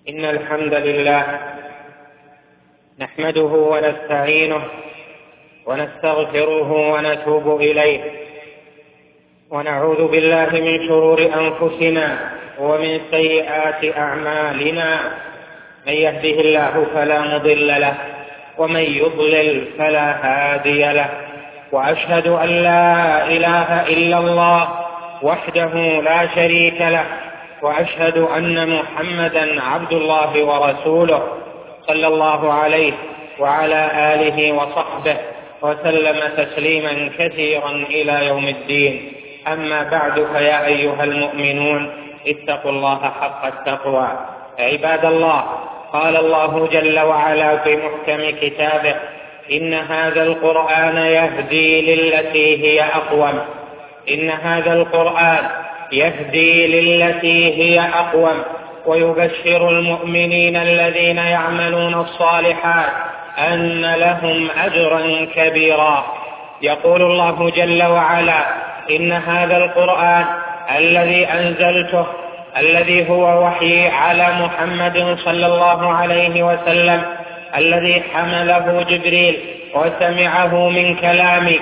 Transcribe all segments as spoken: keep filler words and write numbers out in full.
إن الحمد لله نحمده ونستعينه ونستغفره ونتوب إليه، ونعوذ بالله من شرور أنفسنا ومن سيئات أعمالنا. من يهده الله فلا مضل له ومن يضلل فلا هادي له، وأشهد أن لا إله إلا الله وحده لا شريك له، وأشهد أن محمدا عبد الله ورسوله صلى الله عليه وعلى آله وصحبه وسلم تسليما كثيرا إلى يوم الدين. أما بعد، فيا أيها المؤمنون اتقوا الله حق التقوى. عباد الله، قال الله جل وعلا في محكم كتابه: إن هذا القرآن يهدي للتي هي أقوم. إن هذا القرآن يهدي للتي هي أقوم ويبشر المؤمنين الذين يعملون الصالحات أن لهم أجرا كبيرا. يقول الله جل وعلا: إن هذا القرآن الذي أنزلته، الذي هو وحي على محمد صلى الله عليه وسلم، الذي حمله جبريل وسمعه من كلامي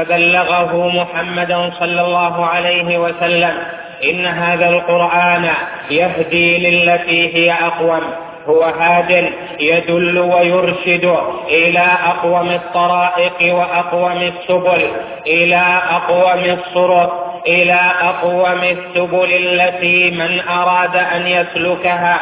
فبلغه محمد صلى الله عليه وسلم. إن هذا القرآن يهدي للتي هي أقوم، هو هاد يدل ويرشد إلى أقوم الطرائق وأقوم السبل، إلى أقوم الصراط، إلى أقوم السبل التي من أراد أن يسلكها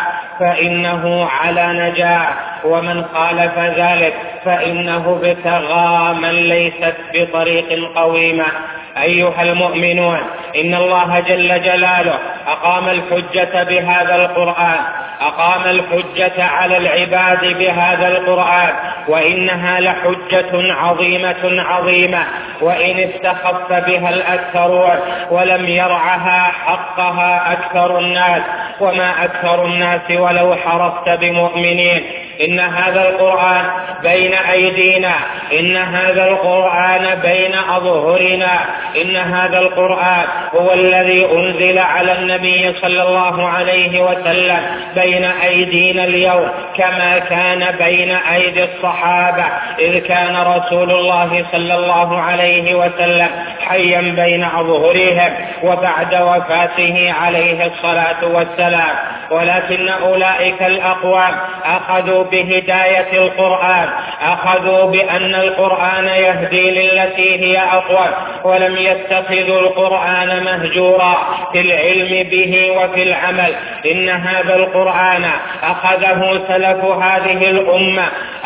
فإنه على نجاة، ومن خالف ذلك فإنه ابتغى من ليست بطريق قويمة. أيها المؤمنون، إن الله جل جلاله أقام الحجة بهذا القرآن، أقام الحجة على العباد بهذا القرآن، وإنها لحجة عظيمة عظيمة، وإن استخف بها الأكثرون ولم يرعها حقها أكثر الناس، وما أكثر الناس ولو حرصت بمؤمنين. إن هذا القرآن بين أيدينا، إن هذا القرآن بين أظهرنا، إن هذا القرآن هو الذي أنزل على النبي صلى الله عليه وسلم بين أيدينا اليوم، كما كان بين أيدي الصحابة إذ كان رسول الله صلى الله عليه وسلم حيا بين أظهرهم وبعد وفاته عليه الصلاة والسلام. ولكن أولئك الأقوام أخذوا بهداية القرآن، أخذوا بأن القرآن يهدي للتي هي أقوم، ولم يتخذوا القرآن مهجورا في العلم به وفي العمل. إن هذا القرآن أخذه سلف هذه الأمة،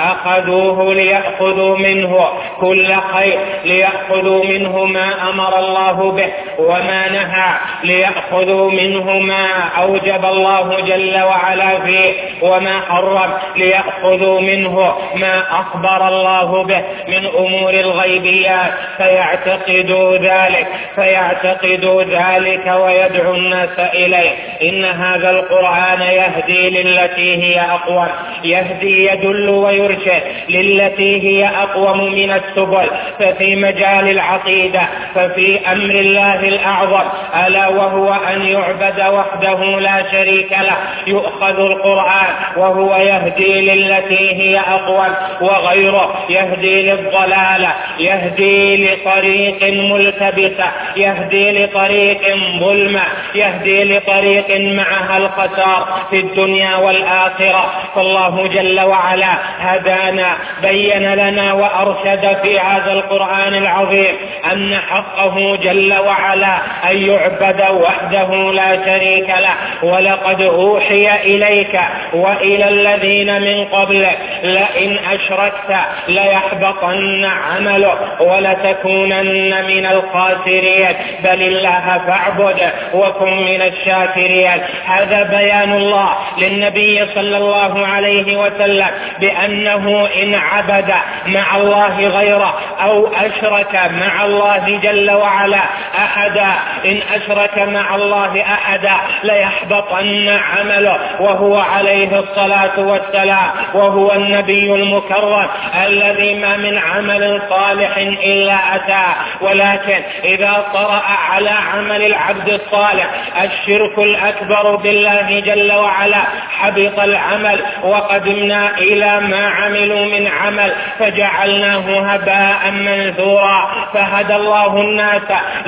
أخذوه ليأخذوا منه كل خير، ليأخذوا منه ما أمر الله به وما نهى، ليأخذوا منه ما أوجب الله جل وعلا فيه وما حرم، ليأخذوا منه ما أخبر الله به من أمور الغيبيات، فيعتقدوا ذلك فيعتقدوا ذلك ويدعو الناس إليه. إن هذا القرآن يهدي للتي هي أقوم، يهدي يدل ويرشد للتي هي أقوم من السبل. ففي مجال العقيدة، ففي أمر الله الأعظم ألا وهو أن يعبد وحده لا شريك له، يؤخذ القرآن وهو يهدي للتي هي أقوم، وغيره يهدي للضلالة، يهدي لطريق ملتبسة، يهدي لطريق ظلمة، يهدي لطريق معها الخسار في الدنيا والآخرة. فالله جل وعلا هدانا، بين لنا وأرشد في هذا القرآن العظيم أن حقه جل وعلا أن يعبد وحده لا شريك له. ولقد أوحي إليك وإلى الذين من قبلك لئن أشركت ليحبطن عملك ولتكونن من الخاسرين، بل الله فاعبد وكن من الشاكرين. هذا بيان الله للنبي صلى الله عليه وسلم بأنه إن عبد مع الله غيره أو أشرك مع الله جل وعلا أحدا، إن أشرك مع الله أحدا ليحبطن عمله، وهو عليه الصلاة والسلام وهو النبي المكرم الذي ما من عمل صالح إلا أتاه. ولكن إذا طرأ على عمل العبد الصالح الشرك الأكبر بالله الله جل وعلا حبط العمل وقدمنا إلى ما عملوا من عمل فجعلناه هباء منثورا. فهدى الله الناس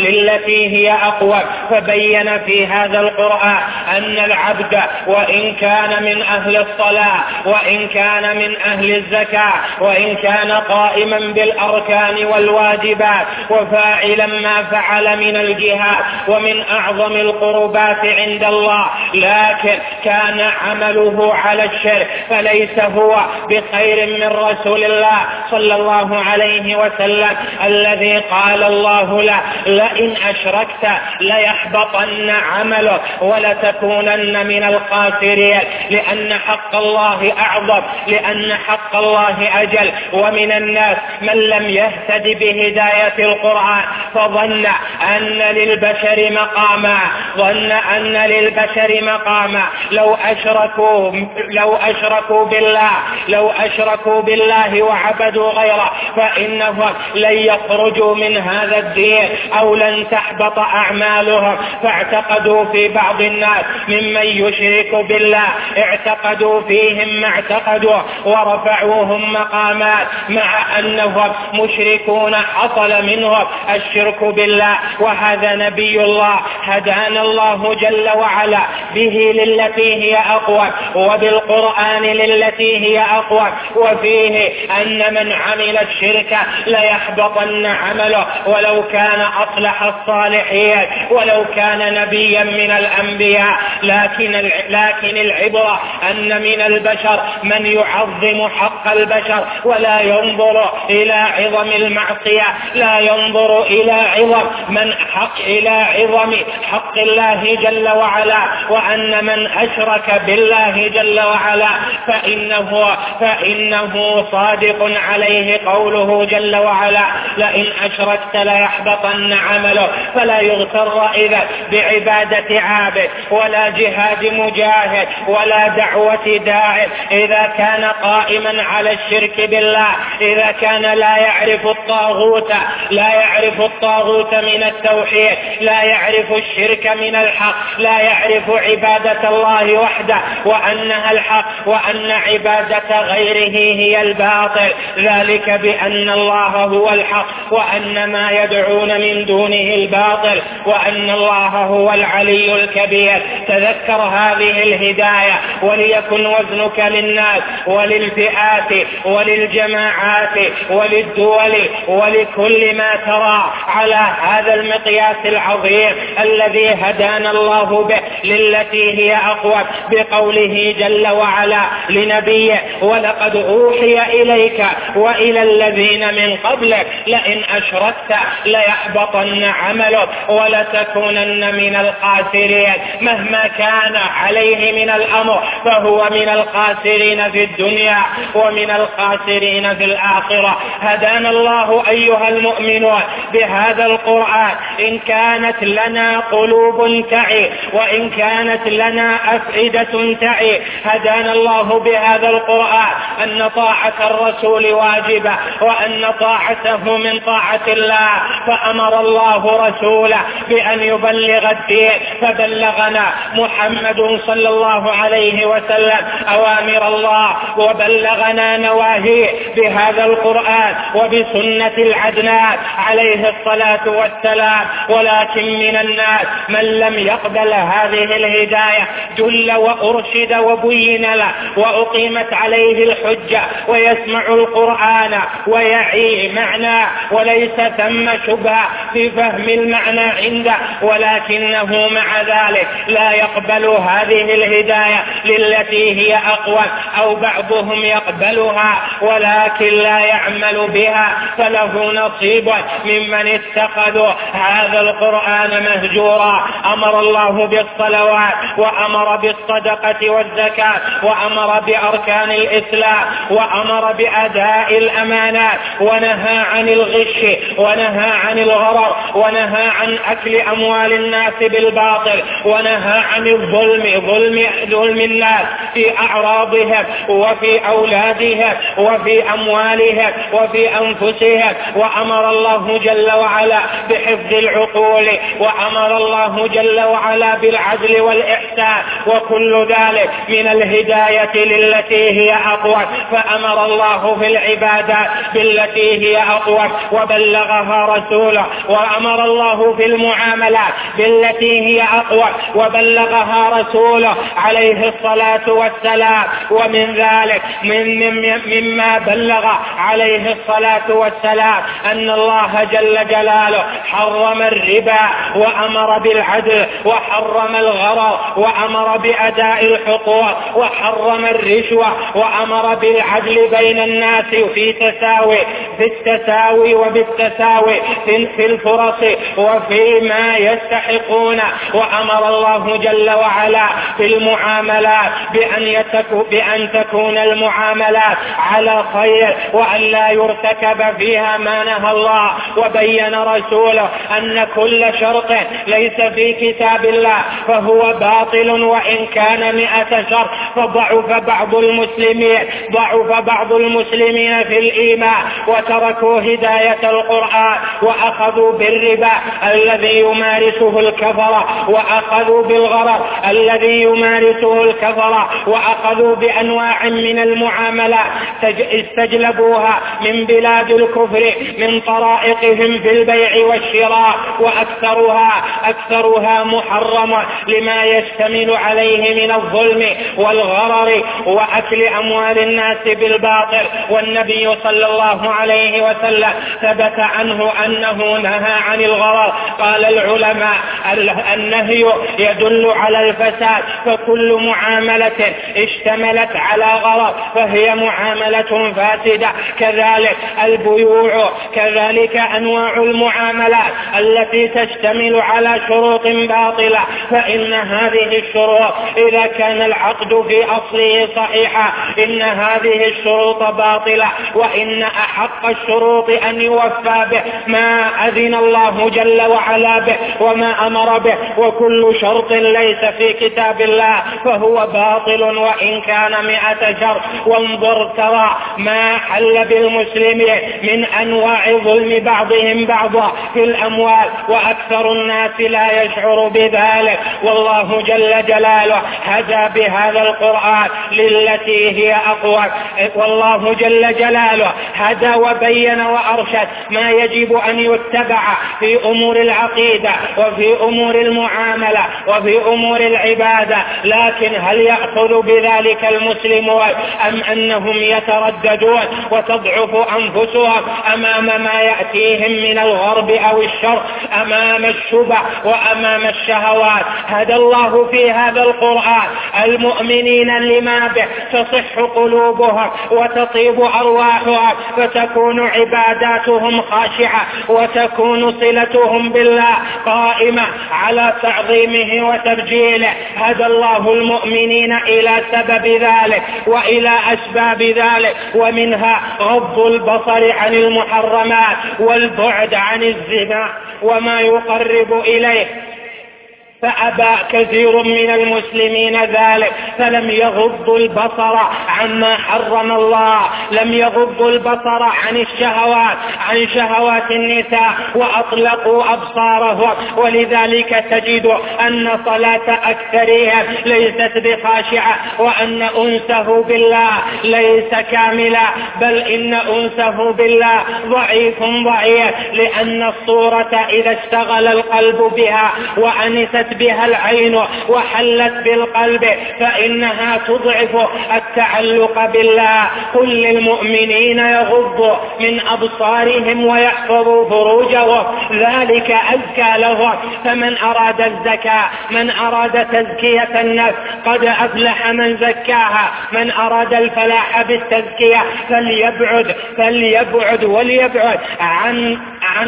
للتي هي أقوم، فبين في هذا القرآن أن العبد وإن كان من أهل الصلاة وإن كان من أهل الزكاة وإن كان قائما بالأركان والواجبات وفاعلا ما فعل من الجهاد ومن أعظم القربات عند الله، لكن كان عمله على الشرك فليس هو بخير من رسول الله صلى الله عليه وسلم الذي قال الله له لئن أشركت ليحبطن عملك ولتكونن من الخاسرين، لأن حق الله أعظم، لأن حق الله أجل. ومن الناس من لم يهتد بهداية القرآن فظن أن للبشر مقاما ظن أن للبشر مقاما لو أشركوا لو أشركوا بالله لو أشركوا بالله وعبدوا غيره فإنهم لن يخرجوا من هذا الدين أو لن تحبط أعمالهم. فاعتقدوا في بعض الناس ممن يشرك بالله اعتقدوا فيهم ما اعتقدوا ورفعوهم مقامات مع أنهم مشركون حصل منهم الشرك بالله. وهذا نبي الله هدانا الله جل وعلا به للتي هي أقوى وبالقرآن للتي هي أقوى، وفيه أن من عمل الشرك ليحبطن عمله ولو كان أصلح الصالحين ولو كان نبيا من الأنبياء. لكن لكن العبرة أن من البشر من يعظم حق البشر ولا ينظر إلى عظم المعصية، لا ينظر إلى عظم من حق إلى عظم حق الله جل وعلا، وأن من أشرك بالله جل وعلا فإنه فإنه صادق عليه قوله جل وعلا لئن أشركت ليحبطن عمله. فلا يغتر إذا بعبادة عابد ولا جهاد مجاهد ولا دعوة داع إذا كان قائما على الشرك بالله، إذا كان لا يعرف الطاغوت لا يعرف الطاغوت من التوحيد، لا يعرف الشرك من الحق، لا يعرف عبادة الله وحده وأنها الحق وأن عبادة غيره هي الباطل، ذلك بأن الله هو الحق وأن ما يدعون من دونه الباطل وأن الله هو العلي الكبير. تذكر هذه الهداية وليكن وزنك للناس وللفئات وللجماعات وللدول ولكل ما ترى على هذا المقياس العظيم الذي هدانا الله به للتي هي أقوى بقوله جل وعلا لنبيه ولقد أوحي إليك وإلى الذين من قبلك لئن أشركت ليحبطن عملك ولتكونن من الخاسرين. مهما كان عليه من الأمر فهو من الخاسرين في الدنيا ومن الخاسرين في الآخرة. هدانا الله أيها المؤمنون بهذا القرآن. إن كانت لنا قلوب تعي وإن كانت لنا أفئدة تعي هدانا الله بهذا القرآن أن طاعة الرسول واجبة وأن طاعته من طاعة الله. فأمر الله رسوله بأن يبلغ الدين فبلغنا محمد صلى الله عليه وسلم أوامر الله وبلغنا نواهيه بهذا القرآن وبسنة العدنان عليه الصلاة والسلام. ولكن من الناس من لم يقبل هذه الهداية دل وأرشد وبين له وأقيمت عليه الحجة ويسمع القرآن ويعي معنى وليس ثم شبهة في فهم المعنى عنده، ولكنه مع ذلك لا يقبل هذه الهداية للتي هي أقوى أو بعضهم يقبلها ولكن لا يعمل بها فله نصيب ممن اتخذوا هذا القرآن مهجورا. أمر الله بالصلوات وأمر بالصدقة والزكاة وأمر بأركان الإسلام وأمر بأداء الأمانات ونهى عن الغش ونهى عن الغرر ونهى عن أكل أموال الناس بالباطل ونهى عن الظلم ظلم ظلم الناس في أعراضهم وفي أولادهم وفي أموالهم وفي أنفسهم. وأمر الله جل وعلا بحفظ العقول، وأمر الله جل وعلا بالعدل والإحسان، وكل ذلك من الهداية للتي هي أقوى. فأمر الله في العبادات بالتي هي أقوى وبلغها رسوله، وأمر الله في المعاملات بالتي هي أقوى وبلغها رسوله عليه الصلاة والسلام. ومن ذلك من مما بلغ عليه الصلاة والسلام أن الله جل جلاله حرم الربا وأمر بالعدل، وحرم الغرر وأمر بأداء الحقوق، وحرم الرشوة وأمر بالعدل بين الناس في تساوي في التساوي وبالتساوي في الفرص وفيما يستحقون. وأمر الله جل وعلا في المعاملات بأن, يتكو بأن تكون المعاملات على خير، وأن لا يرتكب فيها ما نهى الله. وبين رسوله أن كل شرط ليس في كتاب الله فهو باطل وإن كان مئة شرط. فضعف بعض المسلمين ضعف بعض المسلمين في الإيمان وتركوا هداية القرآن، وأخذوا بالربا الذي يمارسه الكفرة، وأخذوا بالغرر الذي يمارسه الكفرة، وأخذوا بأنواع من المعاملات استجلبوها من بلاد الكفر من طرائقهم في البيع والشراء، وأكثرها أكثرها محرمة لما يشتمل عليه من الظلم والغرر وأكل أموال الناس بالباطل. والنبي صلى الله عليه وسلم ثبت عنه أنه نهى عن الغرر. قال العلماء النهي يدل على الفساد، فكل معاملة اشتملت على غرر فهي معاملة فاسدة. كذلك البيوع، كذلك أنواع المعاملات التي تشتمل على شروط باطلة، فإن هذه الشروط إذا كان العقد في أصله صحيحا إن هذه الشروط باطلة، وإن أحق الشروط أن يوفى به ما أذن الله جل وعلا به وما أمر به. وكل شرط ليس في كتاب الله فهو باطل وإن كان مئة شرط. وانظر ترى ما حل بالمسلمين من أنواع ظلم بعضهم بعضا في الأموال، وأكثر الناس لا يشعر بذلك. والله جل جلاله هدى بهذا القرآن للتي هي أقوى. والله جل جلاله هدى وبين وأرشد ما يجب أن يتبع في أمور العقيدة وفي أمور المعاملة وفي أمور العبادة. لكن هل يأخذ بذلك المسلمون أم أنهم يترددون وتضعف أنفسهم أمام ما يأتيهم من الغرب أو الشرق، أمام الشبع وأمام الشهوات؟ هدى الله في هذا القرآن المؤمنين لما به تصح قلوبهم وتطيب أرواحهم، فتكون عباداتهم خاشعة، وتكون صلتهم بالله قائمة على تعظيمه وتبجيله. هدى الله المؤمنين إلى سبب ذلك وإلى أسباب ذلك، ومنها غض البصر عن المحرمات والبعد عن الزنا وما يقرب إليه، فأبى كثير من المسلمين ذلك، فلم يغضوا البصر عما حرم الله، لم يغضوا البصر عن الشهوات عن شهوات النساء وأطلقوا أبصارهم. ولذلك تجد أن صلاة أكثرهم ليست بخاشعة، وأن أنسه بالله ليس كاملا، بل إن أنسه بالله ضعيف ضعيف، لأن الصورة إذا اشتغل القلب بها وأنست بها العين وحلت بالقلب فإنها تضعف التعلق بالله. قل للمؤمنين يغضوا من أبصارهم ويحفظوا فروجهم ذلك أزكى لهم. فمن أراد الزكاة، من أراد تزكية النفس قد أفلح من زكاها. من أراد الفلاح بالتزكية فليبعد فليبعد وليبعد عن عن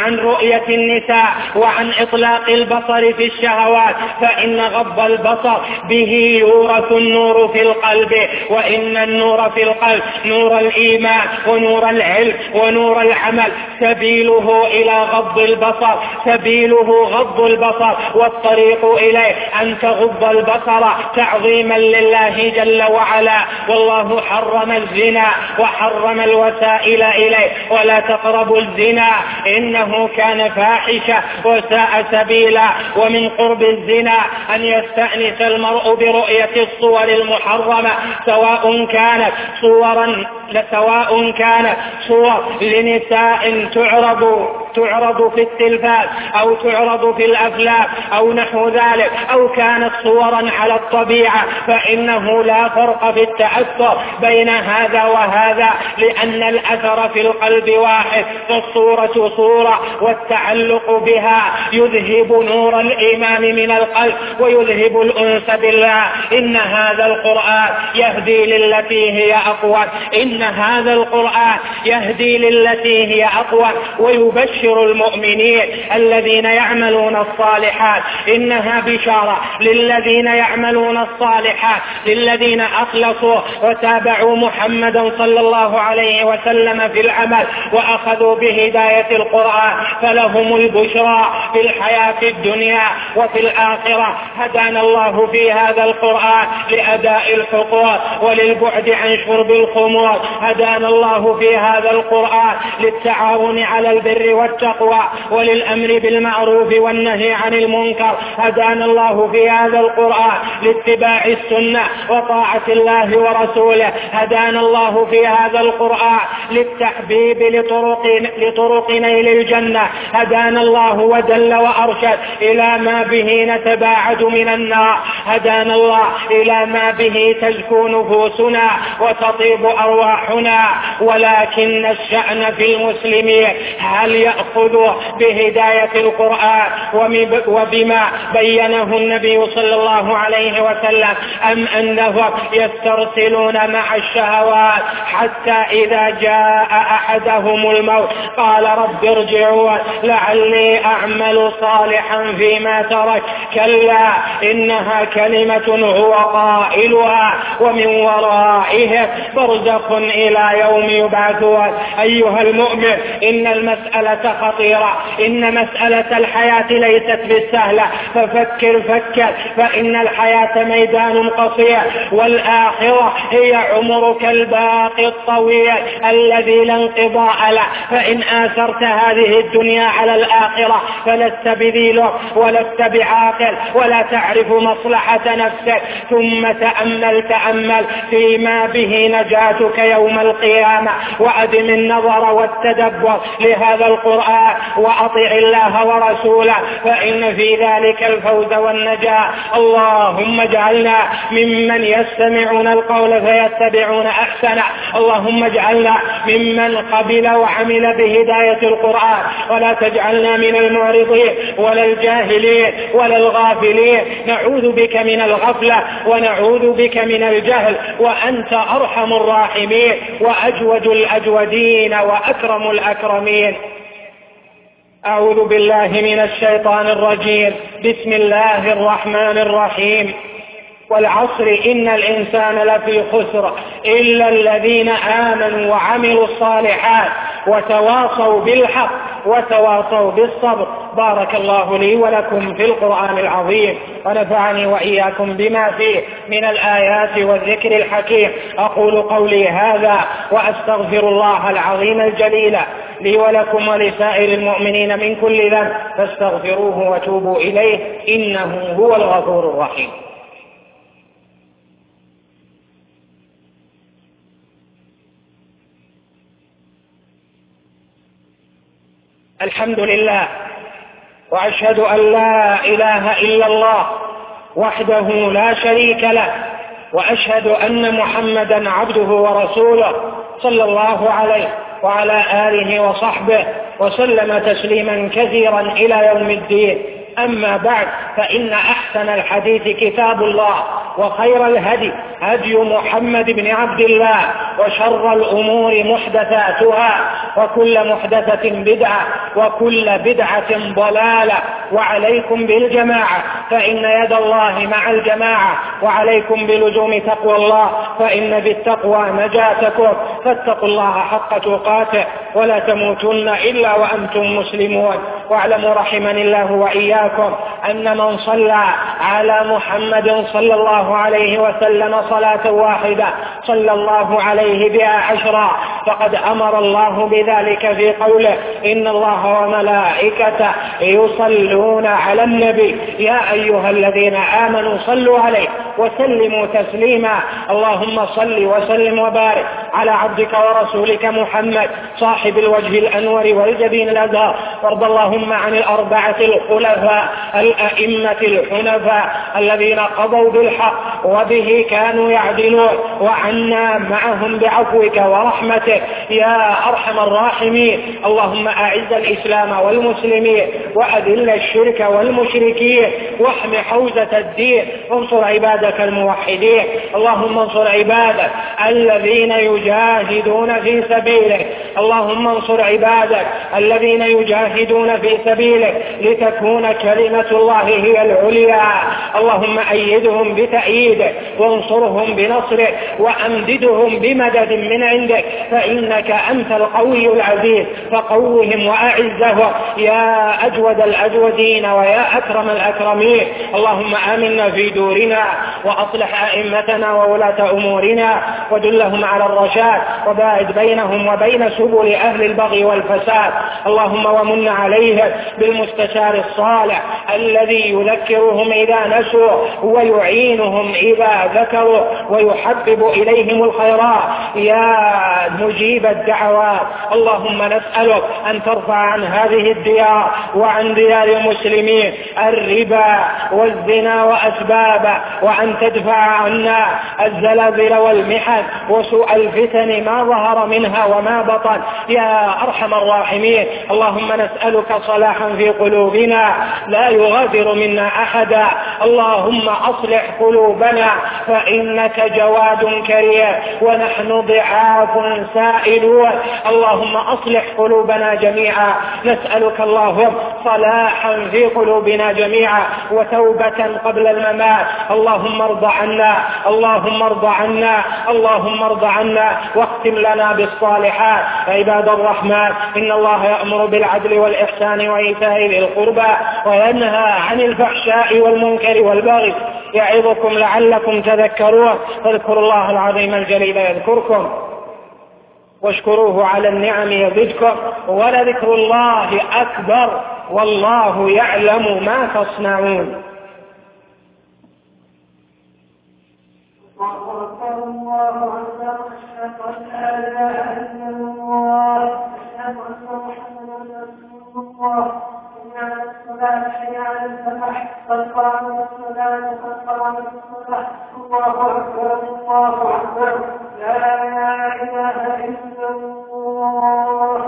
عن رؤية النساء وعن إطلاق البصر في الشهوات، فإن غض البصر به يورث النور في القلب، وإن النور في القلب نور الإيمان ونور العلم ونور العمل، سبيله إلى غض البصر سبيله غض البصر، والطريق إليه أن تغض البصر تعظيما لله جل وعلا. والله حرم الزنا وحرم الوسائل إليه، ولا تقربوا الزنا إنه كان فاحشة وساء سبيلا. ومن قرب الزنا أن يستأنس المرء برؤية الصور المحرمة، سواء كانت صورا سواء كانت صور لنساء تعرض تعرض في التلفاز أو تعرض في الأفلام أو نحو ذلك، أو كانت صورا على الطبيعة، فإنه لا فرق في التأثر بين هذا وهذا، لأن الأثر في القلب واحد، فالصورة صورة، والتعلق بها يذهب نور الإيمان من القلب ويذهب الأنس بالله. إن هذا القرآن يهدي للتي هي أقوى إن هذا القرآن يهدي للتي هي أقوى ويبشر المؤمنين الذين يعملون الصالحات. إنها بشارة للذين يعملون الصالحات، للذين أخلصوا وتابعوا محمدا صلى الله عليه وسلم في العمل وأخذوا بهداية القرآن، فلهم البشرى في الحياة الدنيا وفي الآخرة. هدانا الله في هذا القرآن لأداء الحقوق وللبعد عن شرب الخمور، هدانا الله في هذا القرآن للتعاون على البر والتقوى وللأمر بالمعروف والنهي عن المنكر، هدانا الله في هذا القرآن لاتباع السنة وطاعة الله ورسوله، هدانا الله في هذا القرآن للتحبيب لطرق, لطرق نيل الجنة، هدانا الله ودل وأرشد إلى ما به نتباعد من النار، هدانا الله إلى ما به تزكو نفوسنا وتطيب أرواحنا. ولكن الشأن في المسلمين هل يأخذ بهداية القرآن وبما بينه النبي صلى الله عليه وسلم، أم أنهم يسترسلون مع الشهوات حتى إذا جاء أحدهم الموت قال رب ارجعون لعلي أعمل صالحا فيما ترك، كلا إنها كلمة هو قائلها ومن ورائهم برزخ إلى يوم يبعثون. أيها المؤمن، إن المسألة خطيرة، إن مسألة الحياة ليست بالسهلة، ففكر فكر، فإن الحياة ميدان قصير، والآخرة هي عمرك الباقي الطويل الذي لا انقضاء له، فإن آثرت هذه الدنيا على الآخرة فلست بذيل ولست بعاقل ولا تعرف مصلحة نفسك. ثم تأمل تأمل فيما به نجاتك يوم القيامة، وأدم النظر والتدبر لهذا القرآن وأطع الله ورسوله، فإن في ذلك الفوز والنجاة. اللهم اجعلنا ممن يستمعون القول فيتبعون أحسنه، اللهم اجعلنا ممن قبل وعمل بهداية القرآن، ولا تجعلنا من المعرضين ولا الجاهلين ولا الغافلين. نعوذ بك من الغفلة ونعوذ بك من الجهل، وأنت أرحم الراحمين وأجود الأجودين وأكرم الأكرمين. أعوذ بالله من الشيطان الرجيم. بسم الله الرحمن الرحيم. والعصر إن الإنسان لفي خسر إلا الذين آمنوا وعملوا الصالحات وتواصوا بالحق وتواصوا بالصبر. بارك الله لي ولكم في القرآن العظيم، ونفعني وإياكم بما فيه من الآيات والذكر الحكيم. أقول قولي هذا وأستغفر الله العظيم الجليل لي ولكم ولسائر المؤمنين من كل ذنب، فاستغفروه وتوبوا إليه إنه هو الغفور الرحيم. الحمد لله، وأشهد أن لا إله إلا الله وحده لا شريك له، وأشهد أن محمدا عبده ورسوله صلى الله عليه وعلى آله وصحبه وسلم تسليما كثيرا إلى يوم الدين. أما بعد، فإن أحسن الحديث كتاب الله، وخير الهدي هدي محمد بن عبد الله، وشر الأمور محدثاتها، وكل محدثة بدعة، وكل بدعة ضلالة. وعليكم بالجماعة فإن يد الله مع الجماعة، وعليكم بلزوم تقوى الله فإن بالتقوى نجاتكم. فاتقوا الله حق تقاته ولا تموتن إلا وأنتم مسلمون. واعلموا رحمني الله وإياكم أن من صلى على محمد صلى الله عليه وسلم صلاة واحدة صلى الله عليه بها عشرا، فقد أمر الله بذلك في قوله: إن الله وملائكته يصلون على النبي يا أيها الذين آمنوا صلوا عليه وسلموا تسليما. اللهم صل وسلم وبارك على عبدك ورسولك محمد صاحب الوجه الأنور والجبين الأزهر، وارض اللهم عن الأربعة الخلفاء الأئمة الحنفاء الذين قضوا بالحق وبه كانوا يعدلون، وعنا معهم بعفوك ورحمتك يا أرحم الراحمين. اللهم أعز الإسلام والمسلمين، وأذل الشرك والمشركين، واحم حوزة الدين، وانصر عبادك الموحدين. اللهم انصر عبادك الذين يجاهدون في سبيلك، اللهم انصر عبادك الذين يجاهدون في سبيلك لتكون كلمة الله هي العليا. اللهم أيدهم بتأييدك، وانصرهم بنصرك، وأمددهم بمدد من عندك، فإنك أنت القوي العزيز، فقوهم وأعزهم يا أجود الأجودين ويا أكرم الأكرمين. اللهم آمنا في دورنا، وأصلح أئمتنا وولاة أمورنا، ودلهم على الرشاد، وباعد بينهم وبين سبل أهل البغي والفساد. اللهم ومن عليهم بالمستشار الصالح الذي يذكرهم إذا نسوا ويعينهم إذا ذكروا ويحبب إليهم الخيرات يا مجيب الدعوات. اللهم نسألك أن ترفع عن هذه الديار وعن ديار المسلمين الربا والزنا وأسبابه، وأن تدفع عنا الزلازل والمحن وسوء الفتن ما ظهر منها وما بطن يا أرحم الراحمين. اللهم نسألك صلاحا في قلوبنا لا يغادر منا أحدا. اللهم أصلح قلوبنا فإنك جواد كريم ونحن ضعاف سائلون. اللهم أصلح قلوبنا جميعا. نسألك اللهم صلاحا في قلوبنا جميعا وتوبة قبل الممات. اللهم ارض عنا، اللهم ارض عنا، اللهم ارض عنا، واختم لنا بالصالحات. عباد الرحمن، إن الله يأمر بالعدل والإحسان وإيتاء ذي القربى وينهى عن الفحشاء والمنكر والبغي يعظكم لعلكم تذكرون. فاذكروا الله العظيم الجليل يذكركم، واشكروه على النعم يزدكم، ولذكر الله أكبر والله يعلم ما تصنعون. الله أكبر الله أكبر، أشهد أن لا إله إلا الله، أشهد أن محمدا رسول الله. حي على الصلاة، حي على الفلاح، قد قامت الصلاة، قد قامت الصلاة. الله أكبر الله أكبر، لا إله إلا الله.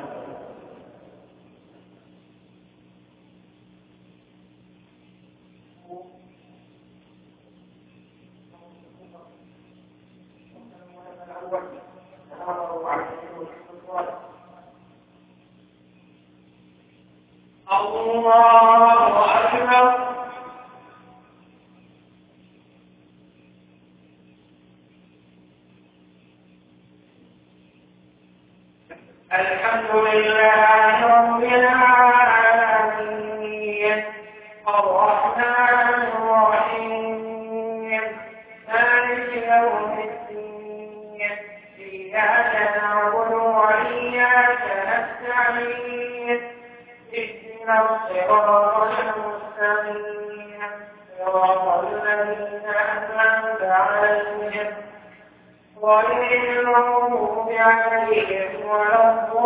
الله أكبر. الحمد لله رب العالمين، الرحمن الرحيم، مالك يوم الدين، إياك نعبد وإياك نستعين، اهدنا الصراط المستقيم، صراط الذين أنعمت عليهم غير المغضوب عليهم ولا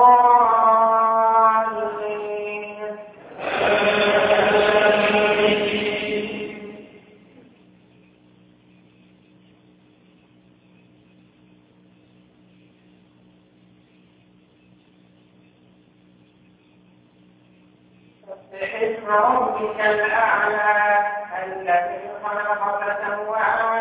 الضالين. سبح اسم ربك الأعلى الذي خلق فسوى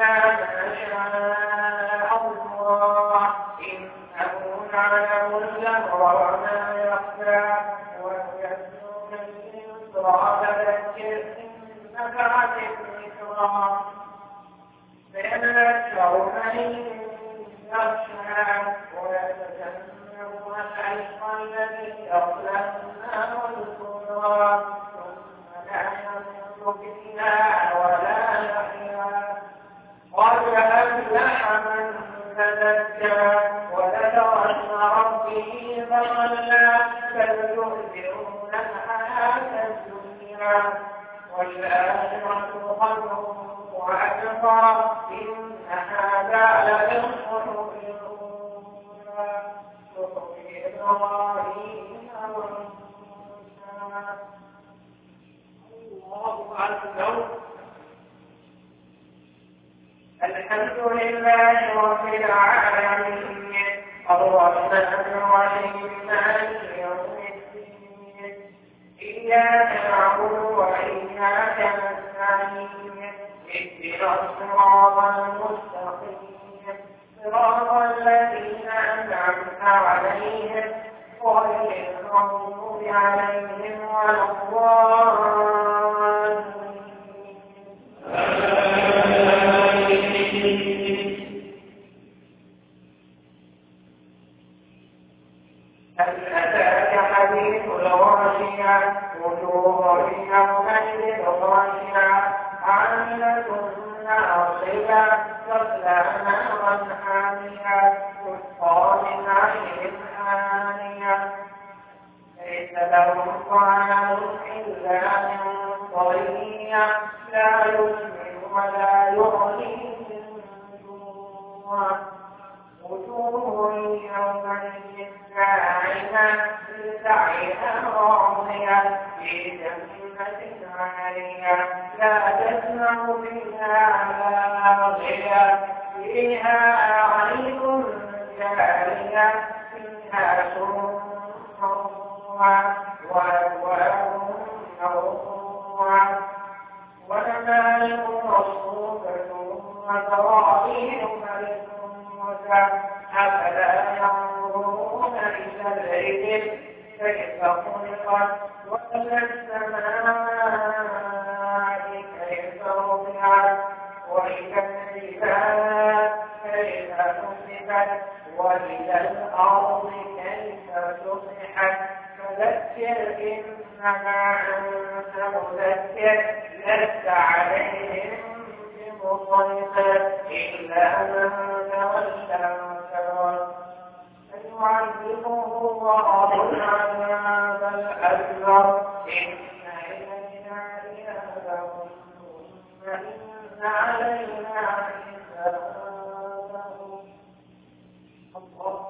ما شاء الله إنه يعلم الجهر وما يخفى ويسلك اليسرى فذكر إن نفعت الذكرى سيذكر من يخشى ويتجنبها الأشقى الذي يصلى النار الكبرى ثم لا يموت فيها ولا يحيا قد أفلح من تزكى وذكر اسم ربه فصلى بل تؤثرون الحياة الدنيا والآخرة خير وأبقى إن هذا للصحف الأولى صحف إبراهيم وموسى. الله أكبر. الحمد لله رب العالمين الرحمن الرحيم مالك يوم الدين إياك نعبد وإياك نستعين اهدنا الصراط المستقيم صراط الذين أنعمت عليهم غير المغضوب عليهم ولا الضالين. هل أتاك حديث الغاشية وجوه يومئذ خاشعة عاملة ناصبة تصلى نارا حامية تسقى من عين آنية ليس لهم طعام إلا من ضريع لا يسمن ولا يغني من جوع وجوه يومئذ ناعمة لسعيها راضية في جنة عالية لا تسمع فيها لاغية فيها عين جارية فيها سرور مرفوعة وأكواب مرفوعة ونمارق مصفوفة وزرابي مبثوثة أفلا ينظرون إلى الإبل كيف خلقت وإلى السماء كيف رفعت وإلى الجبال كيف نصبت وإلى الأرض كيف سطحت فذكر إنما أنت مذكر لست عليهم بمسيطر إلا من تولى وكفر فيعذبه الله العذاب الأكبر إن إلينا إيابهم ثم إن علينا حسابهم. الله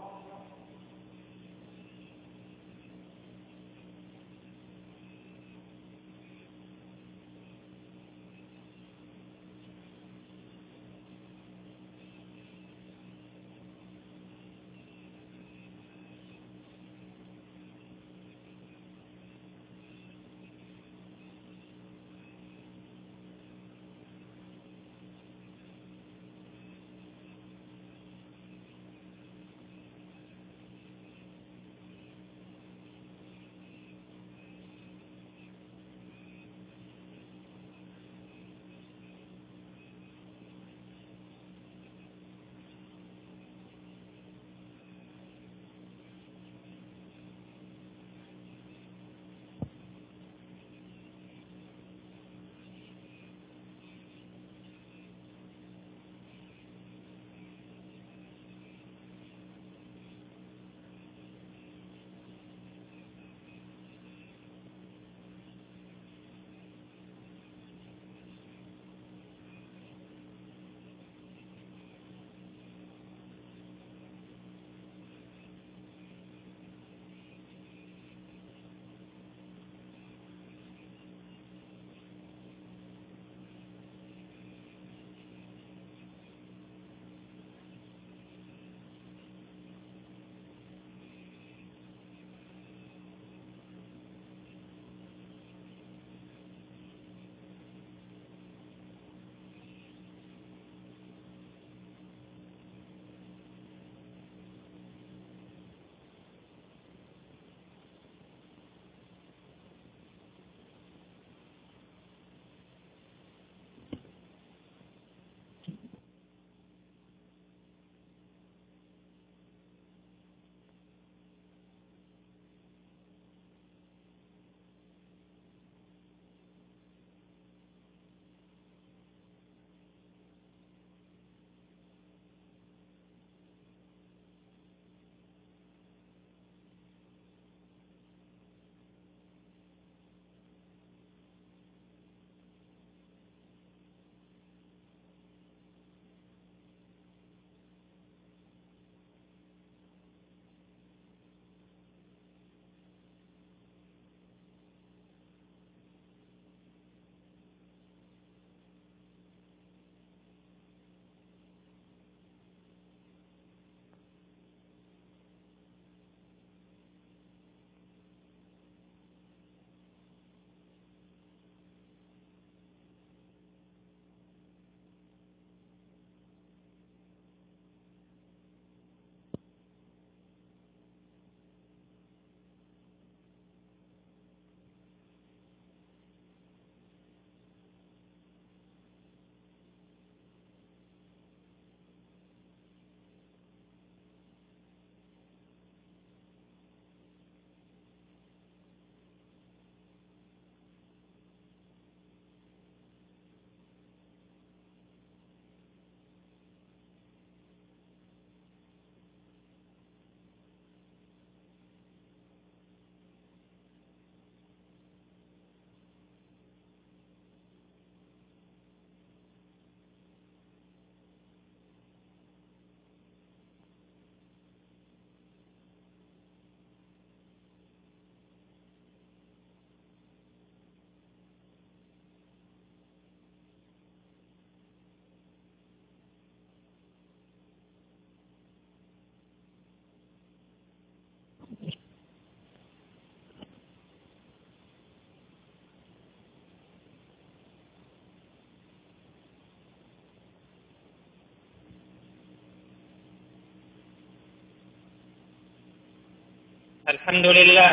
الحمد لله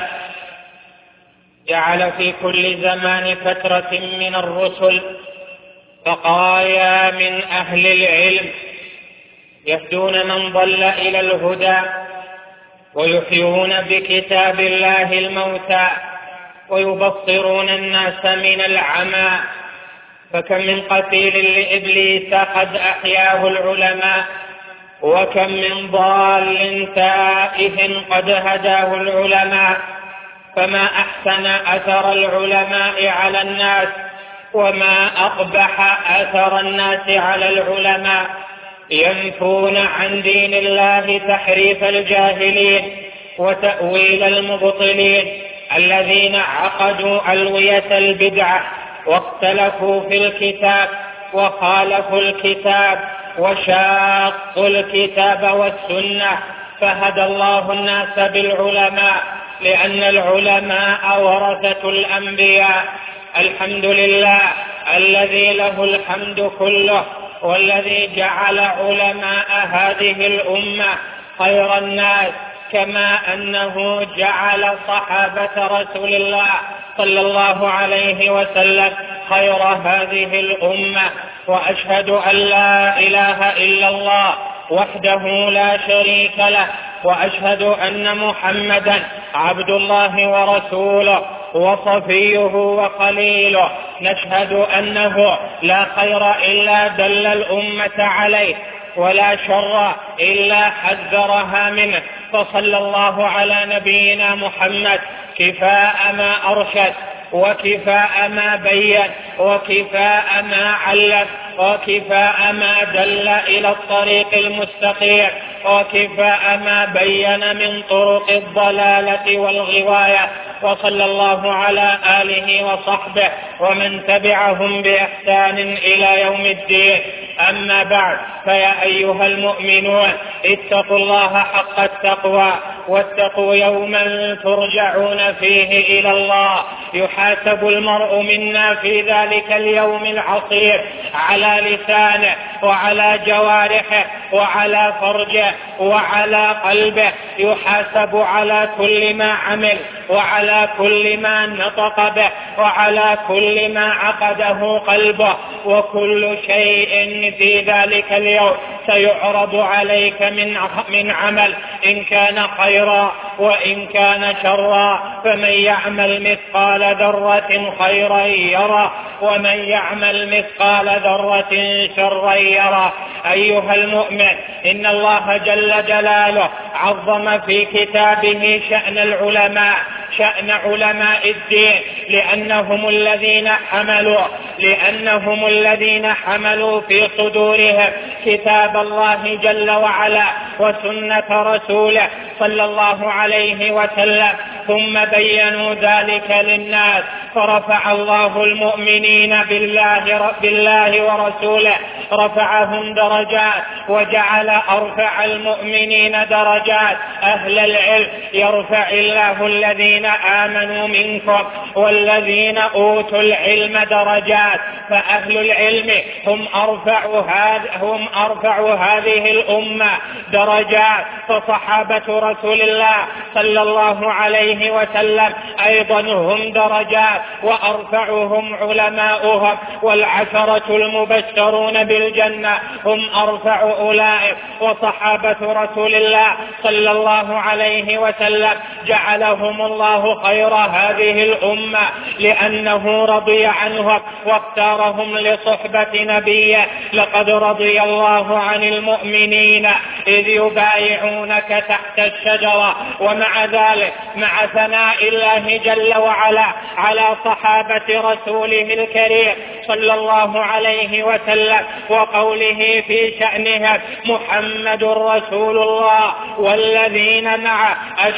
جعل في كل زمان فترة من الرسل بقايا من أهل العلم يهدون من ضل إلى الهدى ويحيون بكتاب الله الموتى ويبصرون الناس من العمى. فكم من قتيل لإبليس قد أحياه العلماء، وكم من ضال تائه قد هداه العلماء. فما أحسن أثر العلماء على الناس، وما أقبح أثر الناس على العلماء. ينفون عن دين الله تحريف الجاهلين وتأويل المبطلين الذين عقدوا ألوية البدعة واختلفوا في الكتاب وخالفوا الكتاب وشاقوا الكتاب والسنة. فهدى الله الناس بالعلماء، لأن العلماء ورثة الأنبياء. الحمد لله الذي له الحمد كله، والذي جعل علماء هذه الأمة خير الناس، كما أنه جعل صحابة رسول الله صلى الله عليه وسلم خير هذه الأمة. وأشهد أن لا إله إلا الله وحده لا شريك له، وأشهد أن محمدا عبد الله ورسوله وصفيه وخليله. نشهد أنه لا خير إلا دل الأمة عليه، ولا شر إلا حذرها منه. فصلى الله على نبينا محمد كفاء ما أرشد، وكفاء ما بين، وكفاء ما علم، وكفاء ما دل إلى الطريق المستقيم، وكفاء ما بين من طرق الضلالة والغواية. وصلى الله على آله وصحبه ومن تبعهم بإحسان إلى يوم الدين. أما بعد، فيا أيها المؤمنون اتقوا الله حق التقوى، واتقوا يوما ترجعون فيه إلى الله، يحاسب المرء منا في ذلك اليوم العصيب على لسانه وعلى جوارحه وعلى فرجه وعلى قلبه، يحاسب على كل ما عمل، وعلى كل ما نطق به، وعلى كل ما عقده قلبه. وكل شيء في ذلك اليوم سيعرض عليك من من عمل، إن كان خيرا وإن كان شرا. فمن يعمل مثقال ذرة خيرا يرى، ومن يعمل مثقال ذرة شرا يرى. أيها المؤمن، إن الله جل جلاله عظم في كتابه شأن العلماء، شأن علماء الدين، لأنهم الذين حملوا لأنهم الذين حملوا في صدورهم كتاب الله جل وعلا وسنة رسوله صلى الله عليه وسلم، ثم بينوا ذلك للناس. فرفع الله المؤمنين بالله, بالله ورسوله، رفعهم درجات، وجعل أرفع المؤمنين درجات أهل العلم. يرفع الله الذين آمنوا منكم والذين أوتوا العلم درجات. فأهل العلم هم أرفع هم أرفع هذه الأمة درجات. فصحابة رسول الله صلى الله عليه وسلم أيضا هم درجات، وأرفعهم علماؤهم. والعشرة المبشرون بالجنة هم أرفع أولئك. وصحابة رسول الله صلى الله عليه وسلم جعلهم الله خير هذه الأمة، لأنه رضي عنهم واختارهم لصحبة نبيه. لقد رضي الله عن المؤمنين إذ يبايعونك تحت الشجرة. ومع ذلك، مع ثناء الله جل وعلا على صحابة رسوله الكريم صلى الله عليه وسلم وقوله في شأنهم: محمد رسول الله والذين معه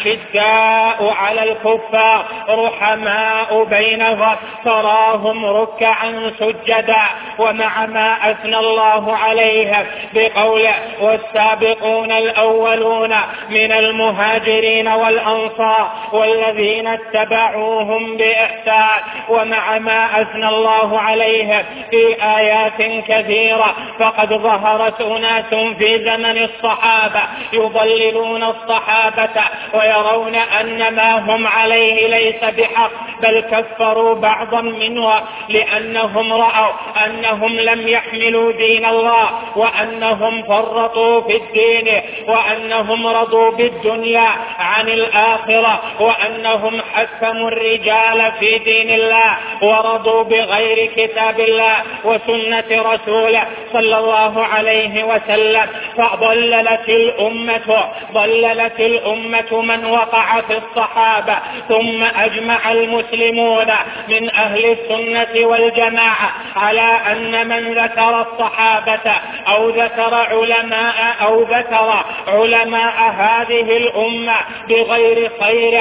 أشداء على الكفار رحماء بينهم تراهم ركعا سجدا. ومع ما أثنى الله عليهم بقوله: والسابقون الأولون من المهاجرين والأنصار والذين اتبعوهم بإحسان الرجال، ومع ما أثنى الله عليه في آيات كثيرة فقد ظهرت أناس في زمن الصحابة يضللون الصحابة ويرون أن ما هم عليه ليس بحق، بل كفروا بعضا منهم لأنهم رأوا أنهم لم يحملوا دين الله، وأنهم فرطوا في الدين، وأنهم رضوا بالدنيا عن الآخرة، وأنهم حكموا الرجال في دين الله ورضوا بغير كتاب الله وسنة رسوله صلى الله عليه وسلم. فضللت الأمة ضللت الأمة من وقع في الصحابة. ثم أجمع المسلمون من أهل السنة والجماعة على أن من ذكر الصحابة أو ذكر علماء أو ذكر علماء هذه الأمة بغير خير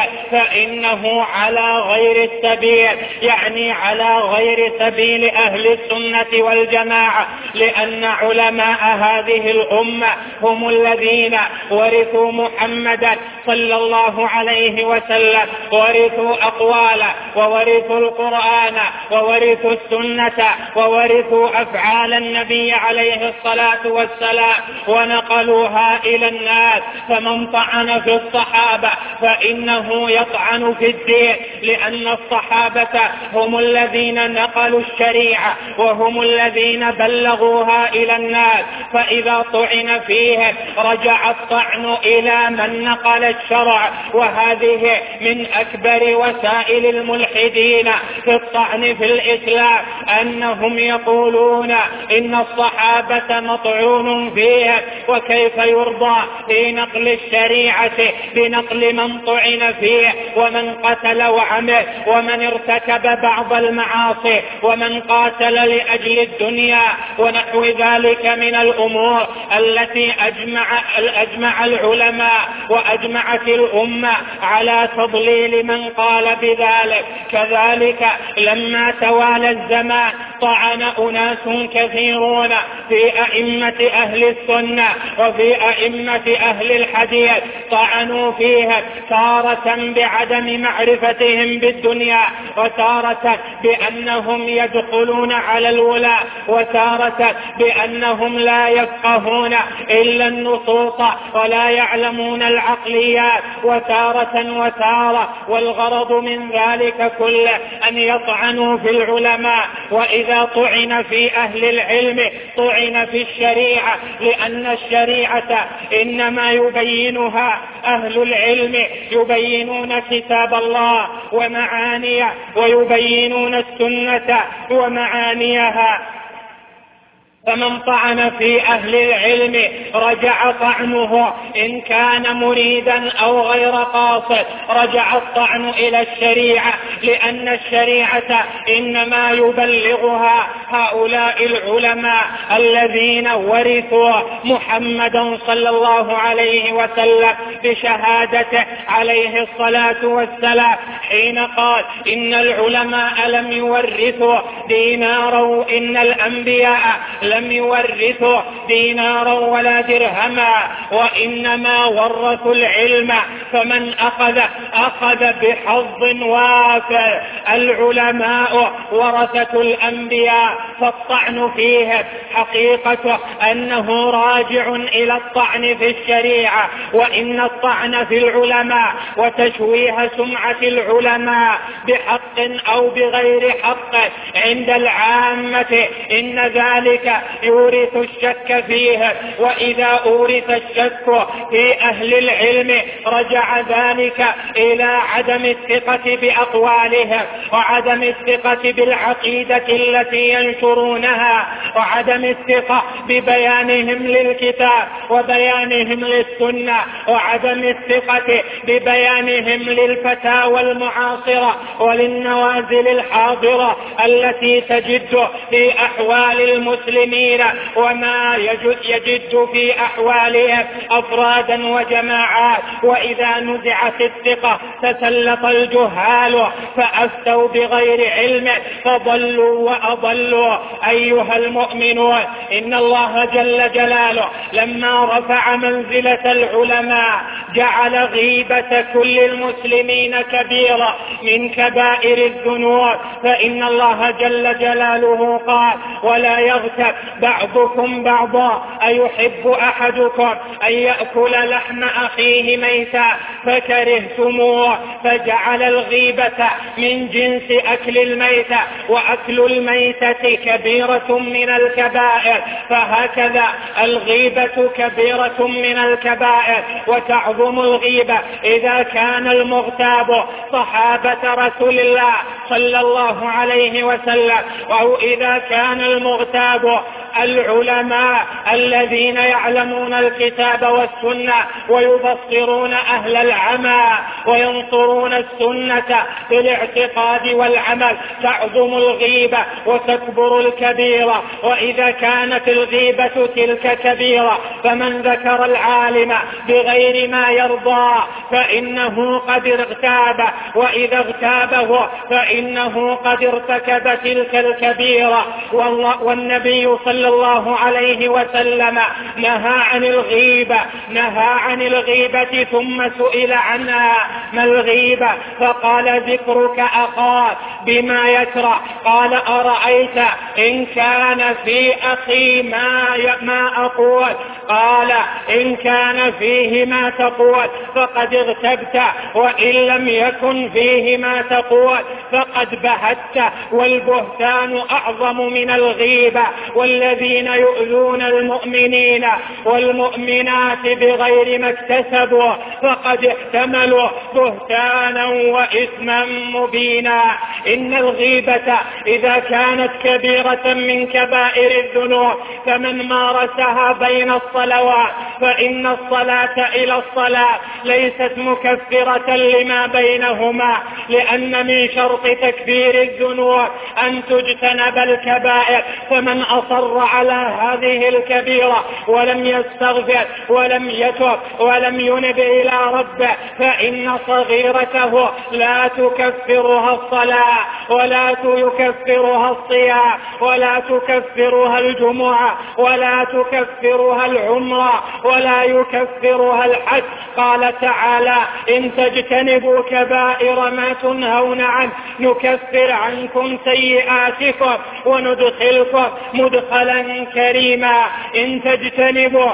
فإنه على غير السبيل، يعني على غير سبيل أهل السنة والجماعة، لأن علماء هذه الأمة هم الذين ورثوا محمدا صلى الله عليه وسلم، ورثوا أقواله وورثوا القرآن وورثوا السنة وورثوا أفعال النبي عليه الصلاة والسلام ونقلوها إلى الناس. فمن طعن في الصحابة فإنه يطعن في الدين، لأن الصحابة هم الذين نقلوا الشريعة وهم الذين بلغوها إلى الناس، فإذا طعن فيه رجع الطعن إلى من نقل الشرع. وهذه من أكبر وسائل الملحدين في الطعن في الإسلام، أنهم يقولون إن الصحابة مطعون فيه، وكيف يرضى في نقل الشريعة بنقل من طعن فيه ومن قتل وعمل ومن ارتكب بعض المعاصي ومن قاتل لأجل الدنيا ونحو ذلك من الأمور التي أجمع, أجمع العلماء وأجمعت الأمة على تضليل من قال بذلك. كذلك لما توالى الزمان طعن أناس كثيرون في أئمة أهل السنة وفي أئمة أهل الحديث، طعنوا فيها تارة بعدم معرفتهم بالدنيا، وتارة بأنهم يدخلون على الولاء، وتارة بأنهم لا يفقهون إلا النصوص ولا يعلمون العقليات، وتارة وتارة. والغرض من ذلك كله أن يطعنوا في العلماء. وإذا طعن في أهل العلم طعن في الشريعة، لأن الشريعة إنما يبينها أهل العلم، يبينون كتاب الله ومعانيه ويبينون السنة ومعانيها. فمن طعن في أهل العلم رجع طعنه إن كان مريدا أو غير قاصد، رجع الطعن إلى الشريعة، لأن الشريعة إنما يبلغها هؤلاء العلماء الذين ورثوا محمدا صلى الله عليه وسلم بشهادته عليه الصلاة والسلام، حين قال إن العلماء لم يورثوا دينارا، إن الأنبياء لم يورثوا دينارا ولا درهما، وإنما ورثوا العلم، فمن أخذ أخذ بحظ وافر. العلماء ورثة الأنبياء، فالطعن فيه حقيقة أنه راجع إلى الطعن في الشريعة. وإن الطعن في العلماء وتشويه سمعة العلماء بحق أو بغير حق عند العامة إن ذلك يورث الشك فيه. وإذا أورث الشك في أهل العلم رجع ذلك إلى عدم الثقة بأقوالهم، وعدم الثقة بالعقيدة التي ينشرونها، وعدم الثقة ببيانهم للكتاب وبيانهم للسنة، وعدم الثقة ببيانهم للفتاوى المعاصرة وللنوازل الحاضرة التي تجد في أحوال المسلمين وما يجد, يجد في أحوالهم أفرادا وجماعات. وإذا إذا نزعت الثقة تسلط الجهال فأفتوا بغير علم فضلوا وأضلوا. أيها المؤمنون، إن الله جل جلاله لما رفع منزلة العلماء جعل غيبة كل المسلمين كبيرة من كبائر الذنوب، فإن الله جل جلاله قال: ولا يغتب بعضكم بعضا أيحب أحدكم أن يأكل لحم أخيه ميتا فكرهتموه، فجعل الغيبة من جنس أكل الميتة، وأكل الميتة كبيرة من الكبائر، فهكذا الغيبة كبيرة من الكبائر. وتعظم الغيبة إذا كان المغتاب صحابة رسول الله صلى الله عليه وسلم، أو إذا كان المغتاب العلماء الذين يعلمون الكتاب والسنة ويبصرون أهل العمى وينصرون السنة في الاعتقاد والعمل، تعظم الغيبة وتكبر الكبيرة. وإذا كانت الغيبة تلك كبيرة فمن ذكر العالم بغير ما يرضى فإنه قد اغتاب، وإذا اغتابه فإنه قد ارتكب تلك الكبيرة. والنبي صلى الله عليه وسلم نهى عن الغيبة نهى عن الغيبة ثم سئل عنها: ما الغيبة؟ فقال: ذكرك أخاك بما يكره. قال: أرأيت إن كان في أخي ما ما أقول؟ قال: إن كان فيه ما تقول فقد اغتبت، وإن لم يكن فيه ما تقول فقد بهت. والبهتان أعظم من الغيبة. والذين يؤذون المؤمنين والمؤمنات بغير ما اكتسبوا فقد احتملوا بهتانا وإثما مبينا. إن الغيبة إذا كانت كبيرة من كبائر الذنوب فمن مارسها بين الصلوات فإن الصلاة إلى الصلاة ليست مكفرة لما بينهما، لأن من شرط تكفير الذنوب أن تجتنب الكبائر. فمن أصر على هذه الكبيرة ولم يستغفر ولم يتوب ولم ينب إلى ربه فإن صغيرته لا تكفرها الصلاة ولا يكفرها الصيام ولا تكفرها الجمعة ولا تكفرها العمرة ولا يكفرها الحج. قال تعالى: إن تجتنبوا كبائر ما تنهون عنه نكفر عنكم سيئاتكم وندخلكم مدخلا كريما. إن تجتنبوا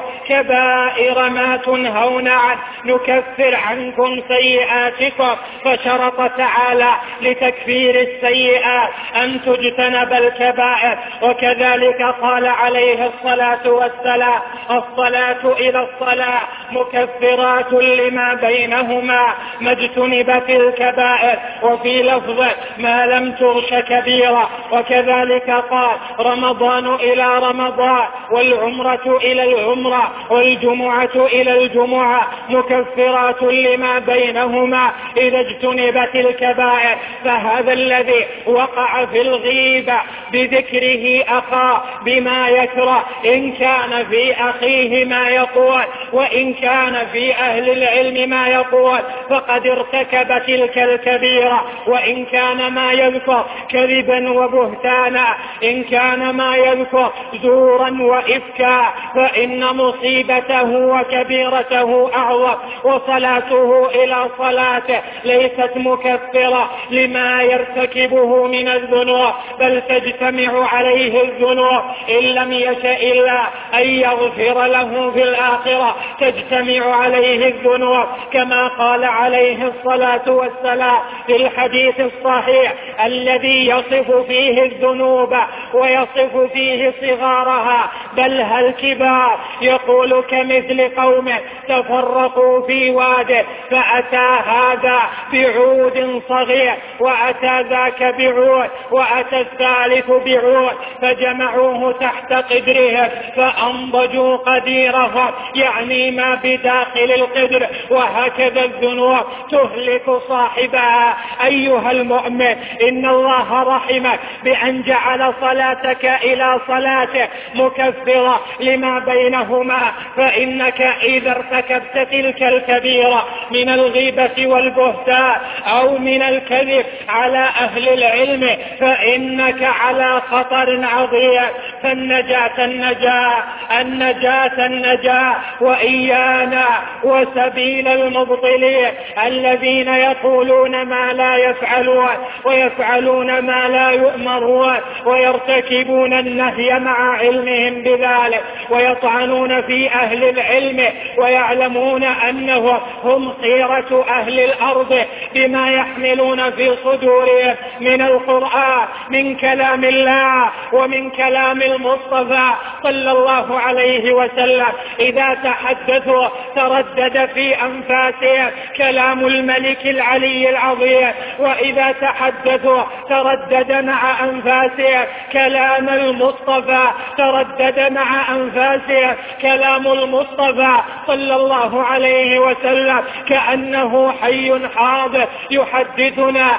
كبائر ما تنهون عنه نكفر عنكم سيئاتكم، فشرط تعالى لتكفير السيئات أن تجتنب الكبائر. وكذلك قال عليه الصلاة والسلام: الصلاة إلى الصلاة مكفرات لما بينهما ما اجتنبت الكبائر. وفي لفظ: ما لم تغش كبيرة. وكذلك قال: رمضان إلى رمضان والعمرة إلى العمرة والجمعة إلى الجمعة مكفرات لما بينهما إذا اجتنبت الكبائر. فهذا الذي وقع في الغيبة بذكره أخاه بما يكره، إن كان في أخيه ما يقول وإن كان في أهل العلم ما يقول فقد ارتكب تلك الكبيرة. وإن كان ما يذكر كذبا وبهتانا، إن كان ما يذكر زورا وإفكا فإن مصيبته وكبيرته أعظم. وصلاته إلى صلاته ليست مكفرة لما يرتكبه من الذنوب، بل تجتمع عليه الذنوب إن لم يشاء إلا أن يغفر له في الآخرة، تجتمع عليه الذنوب كما قال عليه الصلاة والسلام في الحديث الصحيح الذي يصف فيه الذنوب ويصف فيه صغارها بل هل كبار، يقول: كمثل قوم تفرقوا في واد فأتى هذا بعود صغير وأتى ذاك بعود وأتى الثالث بعود فجمعوه تحت قدرهم فأنضجوا قديرهم، يعني يعني ما بداخل القدر، وهكذا الذنوب تهلك صاحبها. أيها المؤمن، إن الله رحمك بأن جعل صلاتك إلى صلاته مكفرة لما بينهما، فإنك إذا ارتكبت تلك الكبيرة من الغيبة والبهتان أو من الكذب على أهل العلم فإنك على خطر عظيم. فالنجاة النجاة النجاة النجاة وإيانا وسبيل المبطلين الذين يقولون ما لا يفعلون ويفعلون ما لا يؤمرون ويرتكبون النهي مع علمهم بذلك، ويطعنون في أهل العلم ويعلمون أنهم هم خيرة أهل الأرض بما يحملون في صدورهم من القرآن، من كلام الله ومن كلام المصطفى صلى الله عليه وسلم. إذا تحدثوا تردد في أنفاسهم كلام الملك العلي العظيم، وإذا تحدثوا تردد مع أنفاسهم كلام المصطفى، تردد مع أنفاسهم كلام المصطفى صلى الله عليه وسلم، كأنه حي حاضر يحدثنا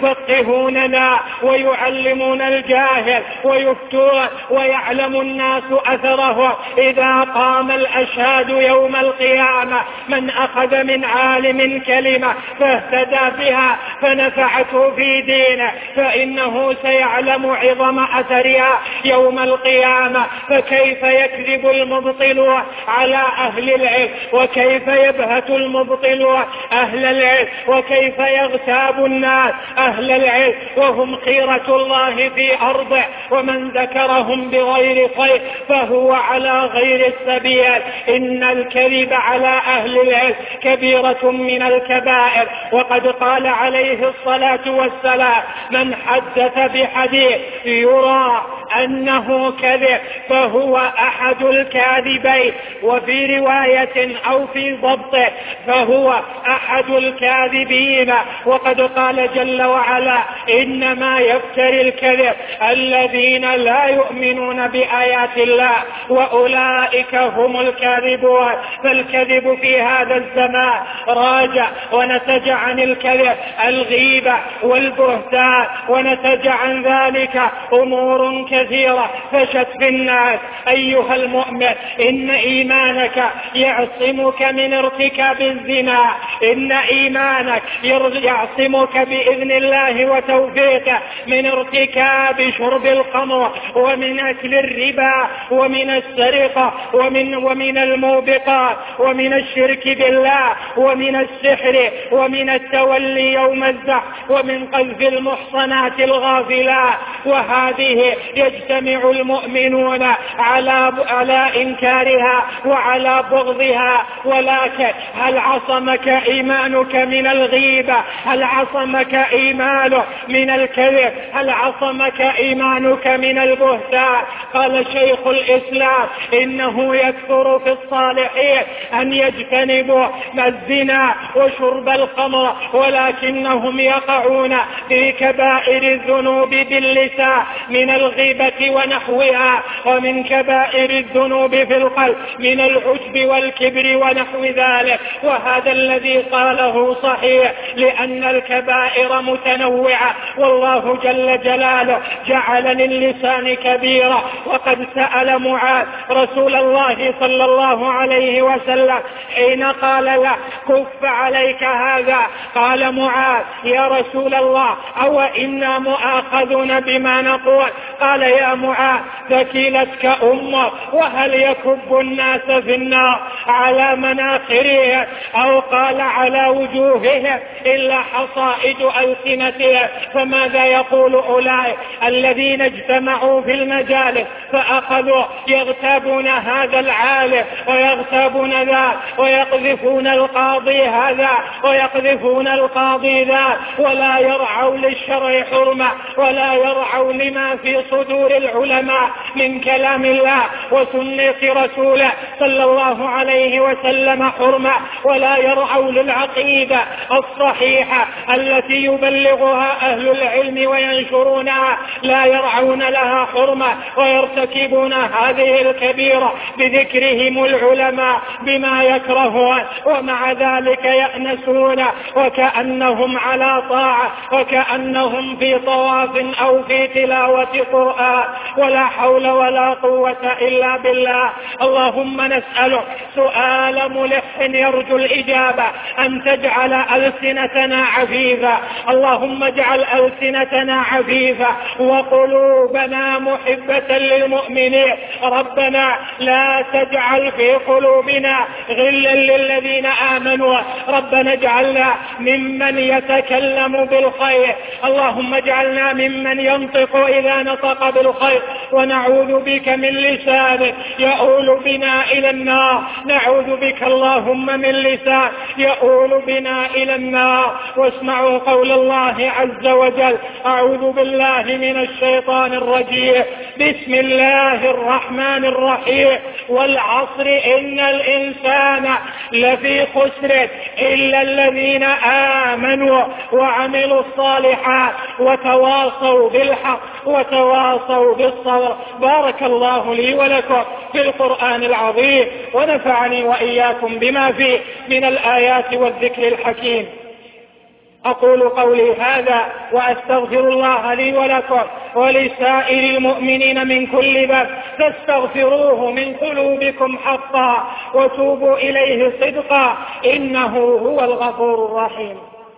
يفقهوننا ويعلمون الجاهل ويفتون ويعلم الناس أثره. إذا قام الأشهاد يوم القيامة من أخذ من عالم كلمة فاهتدى بها فنفعته في دينه فإنه سيعلم عظم أثرها يوم القيامة. فكيف يكذب المبطلون على أهل العلم، وكيف يبهت المبطلون أهل العلم، وكيف يغتاب الناس أهل العلم وهم خيرة الله في أرضه، ومن ذكرهم بغير خير فهو على غير السبيل. إن الكذب على أهل العلم كبيرة من الكبائر، وقد قال عليه الصلاة والسلام من حدث بحديث يرى أنه كذب فهو أحد الكاذبين، وفي رواية أو في ضبطه فهو أحد الكاذبين. وقد قال جل وعلا إنما يفتري الكذب الذين لا يؤمنون بآيات الله وأولئك هم الكاذبون. فالكذب في هذا الزمان راجع، ونتج عن الكذب الغيبة والبهتان، ونتج عن ذلك أمور كثيرة فشت في الناس. أيها المؤمن، إن إيمانك يعصمك من ارتكاب الزنا، إن إيمانك يعصمك بإذن الله وتوفيقه من ارتكاب شرب الخمر ومن أكل الربا ومن السرقة ومن, ومن الموبقات ومن الشرك بالله ومن السحر ومن التولي يوم الزحف ومن قذف المحصنات الغافلات. وهذه يجتمع المؤمنون على, على إنكارها وعلى بغضها. ولكن هل عصمك إيمانك من الغيبة؟ هل عصمك إيمانك من الكذب؟ هل عصمك إيمانك من البهتان؟ قال شيخ الإسلام إنه يكثر في الصالحين أن يجتنبوا الزنا وشرب الخمر، ولكنهم يقعون في كبائر الذنوب باللسان من الغيبة ونحوها، ومن كبائر الذنوب في القلب من العجب والكبر ونحو ذلك. وهذا الذي قاله صحيح، لأن الكبائر متنوعة، والله جل جلاله جعل للسان كبيرة. وقد سأل معاذ رسول الله صلى الله عليه وسلم حين قال له كف عليك هذا، قال معاذ يا رسول الله أو إنا مؤاخذون بما نقول؟ قال يا معاذ ثكلتك أمك، وهل يكب الناس في النار على مناخرهم أو قال على وجوههم إلا حصائد ألسنتهم؟ فماذا يقول أولئك الذين اجتمعوا في المجالس فأخذوا يغتابون هذا العالم ويغتابون ذا ويقذفون القاضي هذا ويقذفون القاضي ذا، ولا يرعوا للشرع حرمة ولا يرعوا لما في صدورهم دستور العلماء من كلام الله وسنة رسوله صلى الله عليه وسلم حرمة، ولا يرعوا للعقيدة الصحيحة التي يبلغها أهل العلم وينشرونها، لا يرعون لها حرمة ويرتكبون هذه الكبيرة بذكرهم العلماء بما يكرهون، ومع ذلك يأنسون وكأنهم على طاعة وكأنهم في طواف أو في تلاوة قرآن. ولا حول ولا قوة إلا بالله. اللهم نسألك سؤال ملح يرجو الإجابة أن تجعل ألسنتنا عفيفة، اللهم اجعل ألسنتنا عفيفة وقلوبنا محبة للمؤمنين. ربنا لا تجعل في قلوبنا غلا للذين آمنوا، ربنا اجعلنا ممن يتكلم بالخير، اللهم اجعلنا ممن ينطق إذا نطق بالخير، ونعوذ بك من لسان يؤول بنا إلى النار، نعوذ بك اللهم من لسان يؤول بنا إلى النار. واسمعوا قول الله عز وجل: أعوذ بالله من الشيطان الرجيم، بسم الله الرحمن الرحيم، والعصر إن الإنسان لفي خسر إلا الذين آمنوا وعملوا الصالحات وتواصوا بالحق وتواصوا بالصبر. بارك الله لي ولكم في القرآن العظيم، ونفعني وإياكم بما فيه من الآيات والذكر الحكيم. أقول قولي هذا وأستغفر الله لي ولكم ولسائر المؤمنين من كل ذنب، فاستغفروه من قلوبكم حقا وتوبوا إليه صدقا، إنه هو الغفور الرحيم.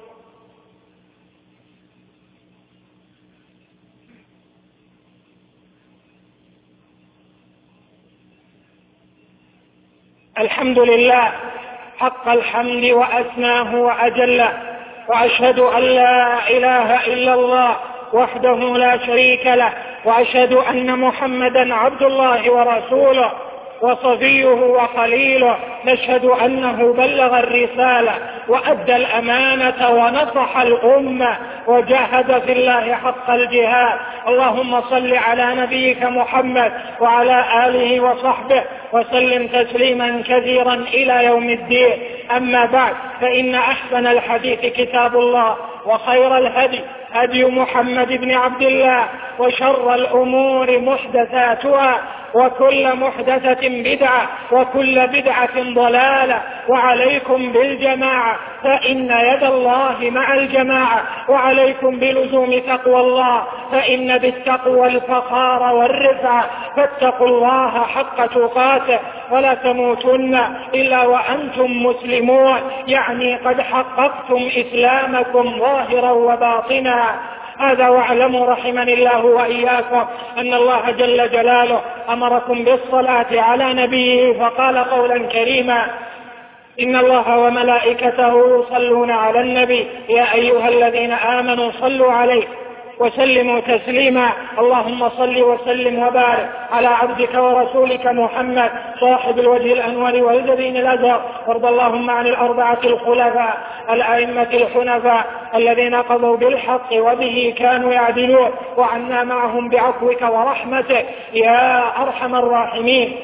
الحمد لله حق الحمد وأثناه وأجله، وأشهد أن لا إله إلا الله وحده لا شريك له، وأشهد أن محمدا عبد الله ورسوله وصفيه وخليله، نشهد أنه بلغ الرسالة وأدى الأمانة ونصح الأمة وجاهد في الله حق الجهاد. اللهم صل على نبيك محمد وعلى آله وصحبه وسلم تسليما كثيرا إلى يوم الدين. أما بعد، فإن أحسن الحديث كتاب الله، وخير الهدي هدي محمد بن عبد الله، وشر الأمور محدثاتها، وكل محدثة بدعة، وكل بدعة ضلالة. وعليكم بالجماعة فإن يد الله مع الجماعة، وعليكم بلزوم تقوى الله فإن بالتقوى الفخار والرفعة، فاتقوا الله حق تقاته ولا تموتن إلا وأنتم مسلمون، يعني قد حققتم إسلامكم ظاهرا وباطنا. هذا واعلموا رحمني الله وإياكم أن الله جل جلاله أمركم بالصلاة على نبيه، فقال قولا كريما: إن الله وملائكته يصلون على النبي يا أيها الذين آمنوا صلوا عليه وسلموا تسليما. اللهم صل وسلم وبارك على عبدك ورسولك محمد صاحب الوجه الأنور والجبين الأزهر، وارض اللهم عن الأربعة الخلفاء الأئمة الحنفاء الذين قضوا بالحق وبه كانوا يعدلون، وعنا معهم بعفوك ورحمتك يا أرحم الراحمين.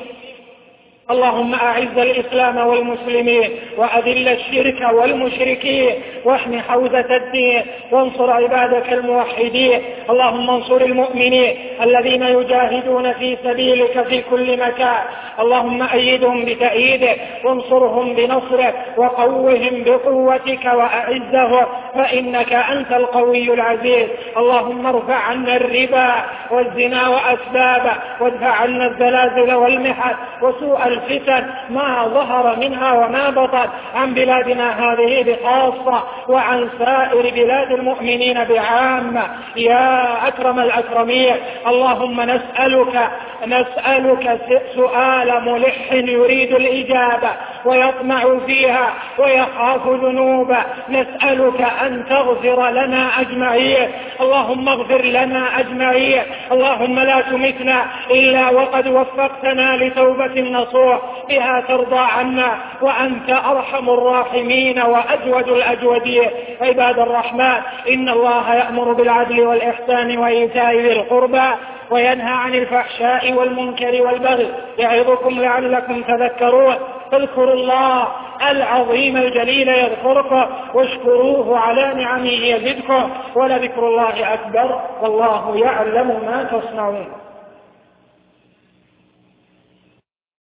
اللهم أعز الإسلام والمسلمين، وأذل الشرك والمشركين، واحم حوزة الدين، وانصر عبادك الموحدين. اللهم انصر المؤمنين الذين يجاهدون في سبيلك في كل مكان، اللهم أيدهم بتأييدك، وانصرهم بنصرك، وقوهم بقوتك، وأعزهم فإنك أنت القوي العزيز. اللهم ارفع عنا الربا والزنا وأسبابه، وادفع عنا الزلازل والمحن وسوء الفتن ما ظهر منها وما بطن عن بلادنا هذه بخاصة، وعن سائر بلاد المؤمنين بعامة يا أكرم الأكرمين. اللهم نسألك نسألك سؤال ملح يريد الإجابة ويطمع فيها ويخاف ذنوبه، نسألك أن تغفر لنا أجمعين، اللهم اغفر لنا أجمعين. اللهم لا تمتنا إلا وقد وفقتنا لتوبة نصوح بها ترضى عنا، وأنت أرحم الراحمين وأجود الأجودين. عباد الرحمن، إن الله يأمر بالعدل والإحسان وإيتاء ذي القربى وينهى عن الفحشاء والمنكر والبغي يعظكم لعلكم تذكرون. اذكروا الله العظيم الجليل يذكركم واشكروه على نعمه يزدكم ولذكر الله أكبر والله يعلم ما تصنعون.